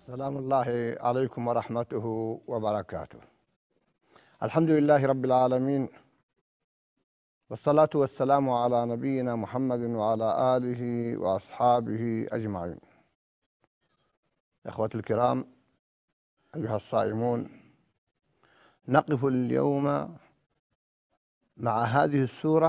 سلام الله عليكم ورحمته وبركاته. الحمد لله رب العالمين، والصلاة والسلام على نبينا محمد وعلى آله وأصحابه أجمعين. إخوة الكرام، أيها الصائمون، نقف اليوم مع هذه السورة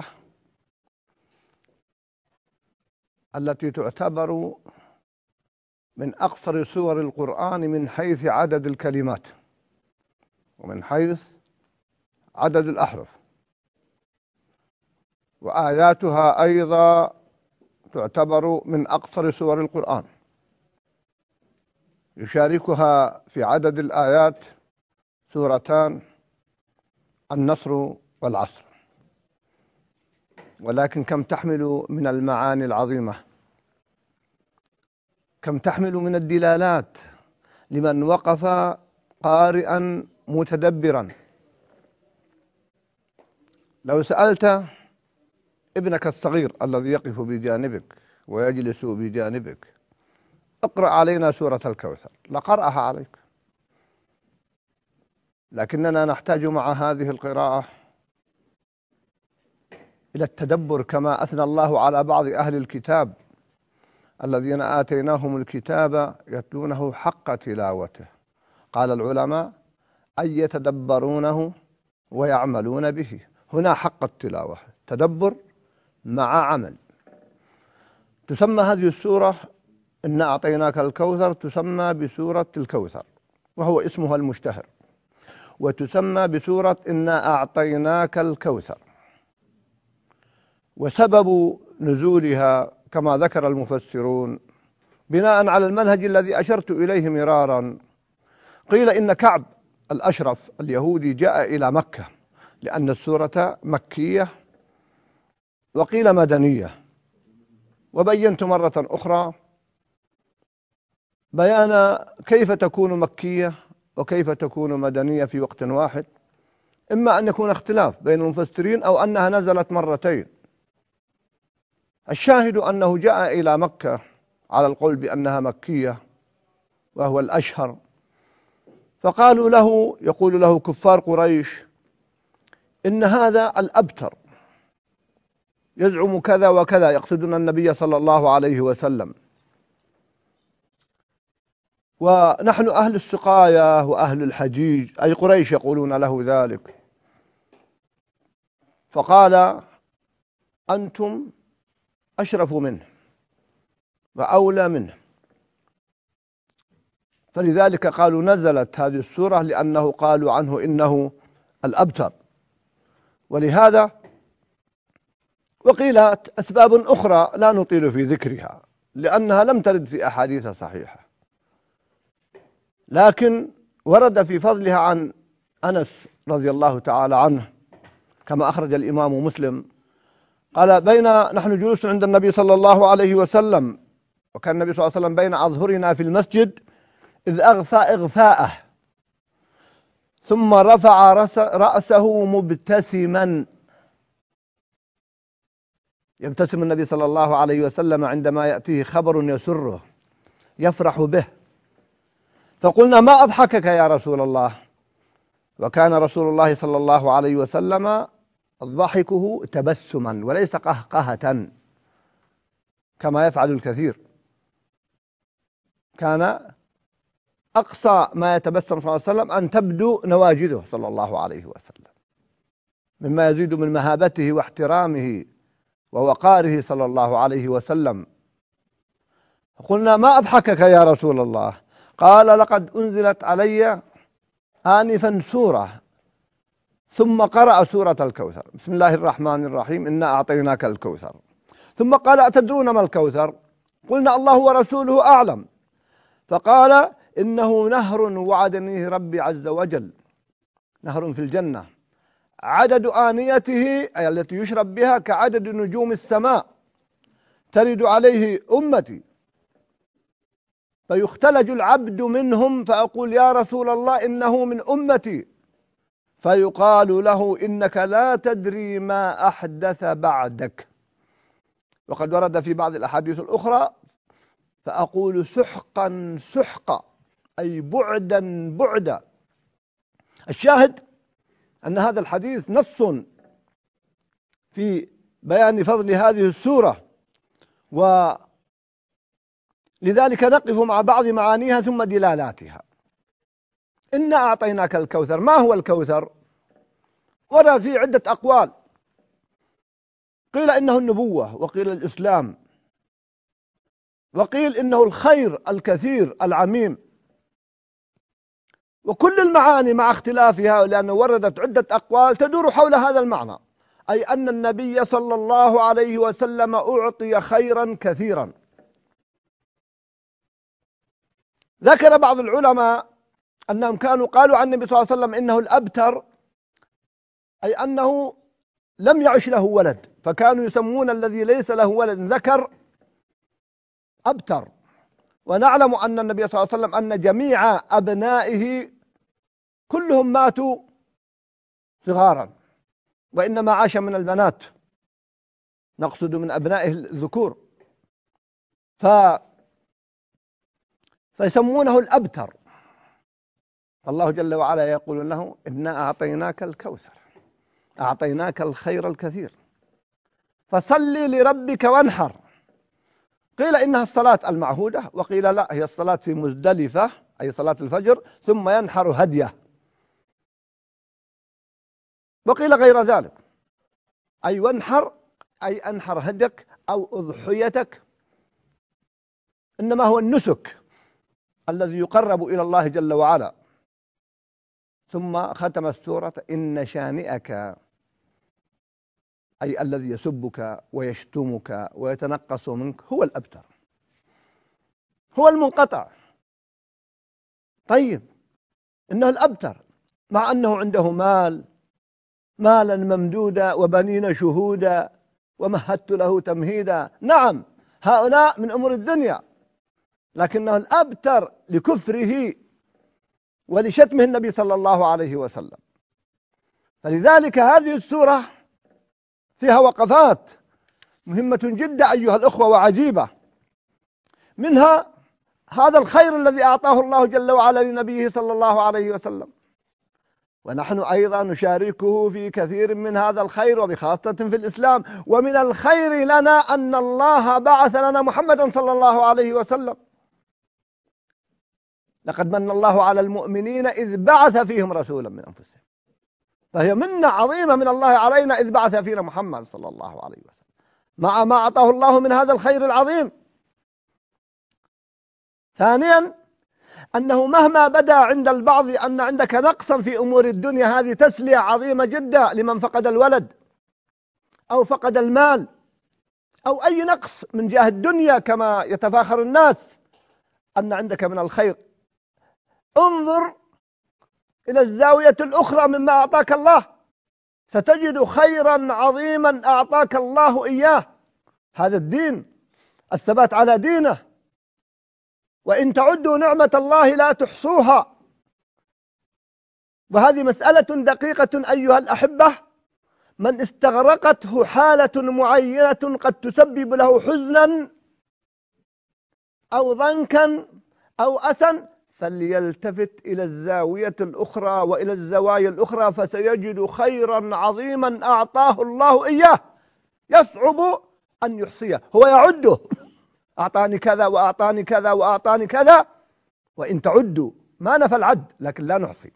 التي تعتبر من أقصر سور القرآن من حيث عدد الكلمات ومن حيث عدد الأحرف، وآياتها أيضا تعتبر من أقصر سور القرآن. يشاركها في عدد الآيات سورتان، النصر والعصر، ولكن كم تحمل من المعاني العظيمة، كم تحمل من الدلالات لمن وقف قارئا متدبرا. لو سألت ابنك الصغير الذي يقف بجانبك ويجلس بجانبك: اقرأ علينا سورة الكوثر، لقرأها عليك، لكننا نحتاج مع هذه القراءة إلى التدبر، كما أثنى الله على بعض أهل الكتاب الذين آتيناهم الكتاب يتلونه حق تلاوته. قال العلماء: أن يتدبرونه ويعملون به. هنا حق التلاوة، تدبر مع عمل. تسمى هذه السورة إنا أعطيناك الكوثر، تسمى بسورة الكوثر وهو اسمها المشتهر، وتسمى بسورة إنا أعطيناك الكوثر. وسبب نزولها كما ذكر المفسرون بناء على المنهج الذي أشرت إليه مرارا. قيل إن كعب الأشرف اليهودي جاء إلى مكة لأن السورة مكية، وقيل مدنية. وبينت مرة أخرى بيان كيف تكون مكية وكيف تكون مدنية في وقت واحد، إما أن يكون اختلاف بين المفسرين أو أنها نزلت مرتين. الشاهد أنه جاء إلى مكة على القول بأنها مكية وهو الأشهر، فقالوا له، يقول له كفار قريش: إن هذا الأبتر يزعم كذا وكذا، يقصدون النبي صلى الله عليه وسلم، ونحن أهل السقاية وأهل الحجيج، أي قريش يقولون له ذلك. فقال: أنتم أشرف منه وأولى منه. فلذلك قالوا نزلت هذه السورة لأنه قالوا عنه إنه الأبتر. ولهذا وقيلت أسباب أخرى لا نطيل في ذكرها لأنها لم ترد في أحاديث صحيحة، لكن ورد في فضلها عن أنس رضي الله تعالى عنه كما أخرج الإمام مسلم قال: بين نحن جلوس عند النبي صلى الله عليه وسلم، وكان النبي صلى الله عليه وسلم بين أظهرنا في المسجد، إذ أغفى إغفاءه ثم رفع رأسه مبتسما. يبتسم النبي صلى الله عليه وسلم عندما يأتيه خبر يسره يفرح به. فقلنا: ما أضحكك يا رسول الله؟ وكان رسول الله صلى الله عليه وسلم ضحكه تبسما وليس قهقهة كما يفعل الكثير. كان أقصى ما يتبسم صلى الله عليه وسلم أن تبدو نواجذه صلى الله عليه وسلم، مما يزيد من مهابته واحترامه ووقاره صلى الله عليه وسلم. قلنا: ما أضحكك يا رسول الله؟ قال: لقد أنزلت علي آنفا سورة، ثم قرأ سورة الكوثر، بسم الله الرحمن الرحيم، إنا أعطيناك الكوثر. ثم قال: أتدرون ما الكوثر؟ قلنا: الله ورسوله أعلم. فقال: إنه نهر وعدنيه ربي عز وجل، نهر في الجنة، عدد آنيته أي التي يشرب بها كعدد نجوم السماء، ترد عليه أمتي، فيختلج العبد منهم فأقول: يا رسول الله إنه من أمتي، فيقال له: إنك لا تدري ما أحدث بعدك. وقد ورد في بعض الأحاديث الأخرى: فأقول: سحقا سحقا، أي بعدا بعدا. الشاهد أن هذا الحديث نص في بيان فضل هذه السورة، ولذلك نقف مع بعض معانيها ثم دلالاتها. إنا أعطيناك الكوثر. ما هو الكوثر؟ ورد فيه عدة أقوال، قيل إنه النبوة، وقيل الإسلام، وقيل إنه الخير الكثير العميم، وكل المعاني مع اختلافها، لأنه وردت عدة أقوال تدور حول هذا المعنى، أي أن النبي صلى الله عليه وسلم أعطي خيرا كثيرا. ذكر بعض العلماء أنهم كانوا قالوا عن النبي صلى الله عليه وسلم إنه الأبتر، أي أنه لم يعش له ولد، فكانوا يسمون الذي ليس له ولد ذكر أبتر. ونعلم أن النبي صلى الله عليه وسلم أن جميع أبنائه كلهم ماتوا صغارا، وإنما عاش من البنات، نقصد من أبنائه الذكور، فيسمونه الأبتر. الله جل وعلا يقول له إنا أعطيناك الكوثر، أعطيناك الخير الكثير، فصل لربك وانحر. قيل إنها الصلاة المعهودة، وقيل لا، هي الصلاة في مزدلفة أي صلاة الفجر، ثم ينحر هديه، وقيل غير ذلك، أي وانحر أي أنحر هديك أو أضحيتك، إنما هو النسك الذي يقرب إلى الله جل وعلا. ثم ختم السورة إن شانئك، أي الذي يسبك ويشتمك ويتنقص منك هو الأبتر، هو المنقطع. طيب، إنه الأبتر مع أنه عنده مالا ممدودا وبنين شهودا ومهدت له تمهيدا. نعم، هؤلاء من أمور الدنيا، لكنه الأبتر لكفره ولشتمه النبي صلى الله عليه وسلم. فلذلك هذه السورة فيها وقفات مهمة جدا أيها الأخوة وعجيبة، منها هذا الخير الذي أعطاه الله جل وعلا لنبيه صلى الله عليه وسلم، ونحن أيضا نشاركه في كثير من هذا الخير، وبخاصة في الإسلام. ومن الخير لنا أن الله بعث لنا محمدا صلى الله عليه وسلم. لقد من الله على المؤمنين إذ بعث فيهم رسولا من أنفسهم، فهي منة عظيمة من الله علينا إذ بعث فينا محمد صلى الله عليه وسلم، مع ما أعطاه الله من هذا الخير العظيم. ثانيا، أنه مهما بدا عند البعض أن عندك نقصا في أمور الدنيا، هذه تسلية عظيمة جدا لمن فقد الولد أو فقد المال أو أي نقص من جهة الدنيا كما يتفاخر الناس أن عندك من الخير. انظر إلى الزاوية الأخرى مما أعطاك الله، ستجد خيرا عظيما أعطاك الله إياه، هذا الدين، الثبات على دينه. وإن تعدوا نعمة الله لا تحصوها. وهذه مسألة دقيقة أيها الأحبة، من استغرقته حالة معينة قد تسبب له حزنا أو ضنكا أو أسا، فليلتفت إلى الزاوية الأخرى وإلى الزوايا الأخرى، فسيجد خيرا عظيما أعطاه الله إياه يصعب أن يحصيه. هو يعده، أعطاني كذا وأعطاني كذا وأعطاني كذا، وإن تعدوا ما نفى العد لكن لا نحصي.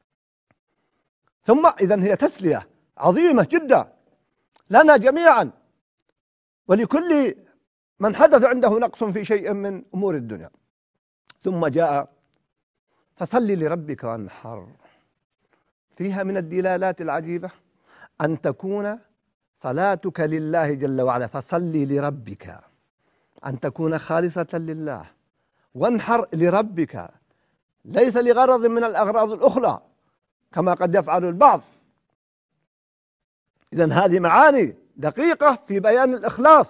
ثم إذن هي تسلية عظيمة جدا لنا جميعا ولكل من حدث عنده نقص في شيء من أمور الدنيا. ثم جاء فصل لربك وانحر، فيها من الدلالات العجيبة أن تكون صلاتك لله جل وعلا، فصل لربك، أن تكون خالصة لله، وانحر لربك، ليس لغرض من الأغراض الأخرى كما قد يفعل البعض. إذن هذه معاني دقيقة في بيان الإخلاص.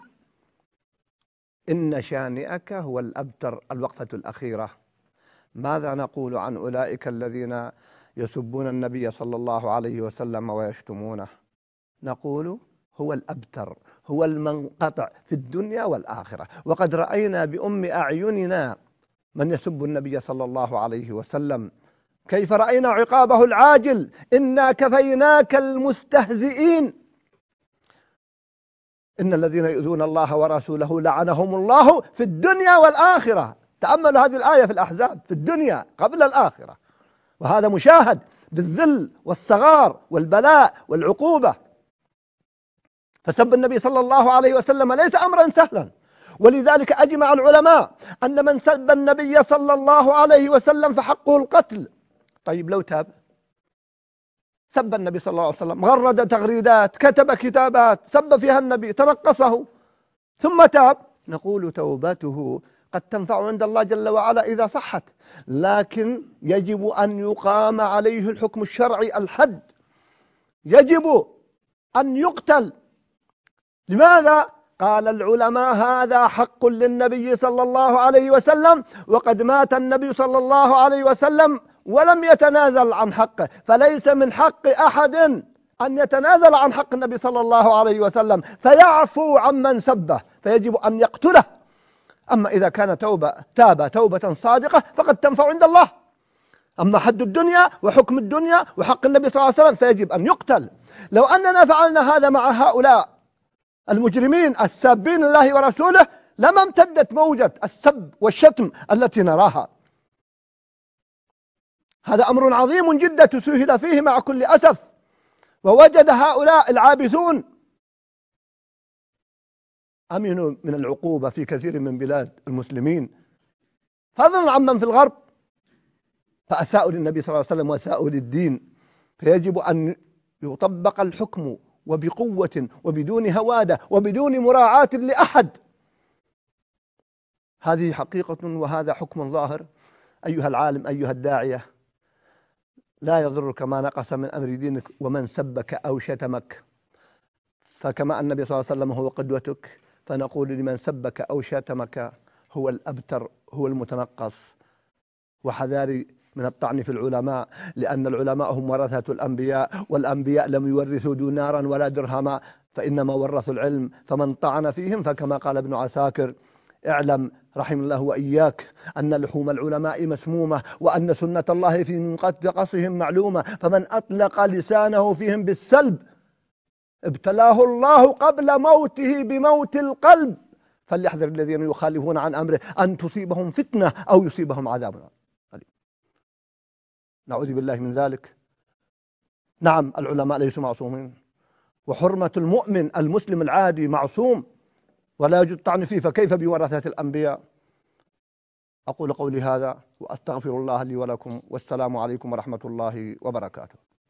إن شانئك هو الأبتر. الوقفة الأخيرة، ماذا نقول عن أولئك الذين يسبون النبي صلى الله عليه وسلم ويشتمونه؟ نقول هو الأبتر، هو المنقطع في الدنيا والآخرة. وقد رأينا بأم أعيننا من يسب النبي صلى الله عليه وسلم. كيف رأينا عقابه العاجل؟ إنا كفيناك المستهزئين. إن الذين يؤذون الله ورسوله لعنهم الله في الدنيا والآخرة. تأملوا هذه الآية في الأحزاب، في الدنيا قبل الآخرة، وهذا مشاهد بالذل والصغار والبلاء والعقوبة. فسب النبي صلى الله عليه وسلم ليس أمرا سهلا، ولذلك أجمع العلماء أن من سب النبي صلى الله عليه وسلم فحقه القتل. طيب لو تاب، سب النبي صلى الله عليه وسلم، غرد تغريدات، كتب كتابات سب فيها النبي، تنقصه، ثم تاب، نقول توبته قد تنفع عند الله جل وعلا إذا صحت، لكن يجب أن يقام عليه الحكم الشرعي الحد، يجب أن يقتل. لماذا؟ قال العلماء هذا حق للنبي صلى الله عليه وسلم، وقد مات النبي صلى الله عليه وسلم ولم يتنازل عن حقه، فليس من حق أحد أن يتنازل عن حق النبي صلى الله عليه وسلم فيعفو عمن سبه، فيجب أن يقتله. أما إذا كان تاب توبة صادقة فقد تنفع عند الله. أما حد الدنيا وحكم الدنيا وحق النبي صلى الله عليه وسلم فيجب أن يقتل. لو أننا فعلنا هذا مع هؤلاء المجرمين السابين الله ورسوله لما امتدت موجة السب والشتم التي نراها. هذا أمر عظيم جدا تسهل فيه مع كل أسف، ووجد هؤلاء العابثون أمنوا من العقوبة في كثير من بلاد المسلمين، فضلا عمن في الغرب، فأساءوا للنبي صلى الله عليه وسلم وأساءوا للدين. فيجب أن يطبق الحكم وبقوة وبدون هوادة وبدون مراعاة لأحد. هذه حقيقة وهذا حكم ظاهر. أيها العالم، أيها الداعية، لا يضرك ما نقص من أمر دينك ومن سبك أو شتمك، فكما أن النبي صلى الله عليه وسلم هو قدوتك، فنقول لمن سبك أو شتمك هو الأبتر، هو المتنقص. وحذاري من الطعن في العلماء، لأن العلماء هم ورثة الأنبياء، والأنبياء لم يورثوا دينارا ولا درهما، فإنما ورثوا العلم، فمن طعن فيهم فكما قال ابن عساكر: اعلم رحم الله وإياك أن لحوم العلماء مسمومة، وأن سنة الله في منقصهم معلومة، فمن أطلق لسانه فيهم بالسلب ابتلاه الله قبل موته بموت القلب، فليحذر الذين يخالفون عن أمره أن تصيبهم فتنة أو يصيبهم عذاب أليم. نعوذ بالله من ذلك. نعم، العلماء ليسوا معصومين، وحرمة المؤمن المسلم العادي معصوم ولا يجوز الطعن فيه، فكيف بورثة الأنبياء؟ أقول قولي هذا وأستغفر الله لي ولكم، والسلام عليكم ورحمة الله وبركاته.